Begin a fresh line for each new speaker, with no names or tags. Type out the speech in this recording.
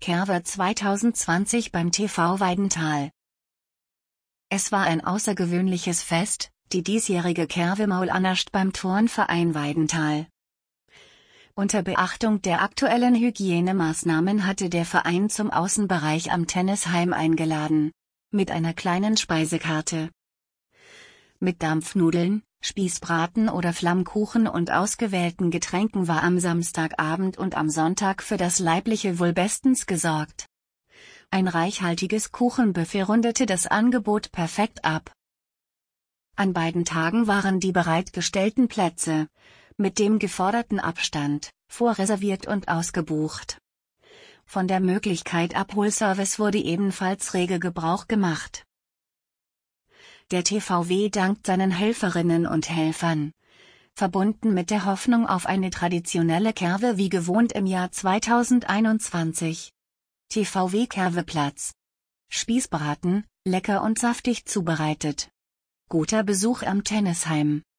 Kerwe 2020 beim TV Weidenthal. Es war ein außergewöhnliches Fest, die diesjährige Kerwe-Maulanerst beim Turnverein Weidenthal. Unter Beachtung der aktuellen Hygienemaßnahmen hatte der Verein zum Außenbereich am Tennisheim eingeladen. Mit einer kleinen Speisekarte. Mit Dampfnudeln, Spießbraten oder Flammkuchen und ausgewählten Getränken war am Samstagabend und am Sonntag für das leibliche Wohl bestens gesorgt. Ein reichhaltiges Kuchenbuffet rundete das Angebot perfekt ab. An beiden Tagen waren die bereitgestellten Plätze, mit dem geforderten Abstand, vorreserviert und ausgebucht. Von der Möglichkeit Abholservice wurde ebenfalls rege Gebrauch gemacht. Der TVW dankt seinen Helferinnen und Helfern. Verbunden mit der Hoffnung auf eine traditionelle Kerwe wie gewohnt im Jahr 2021. TVW Kerweplatz. Spießbraten, lecker und saftig zubereitet. Guter Besuch am Tennisheim.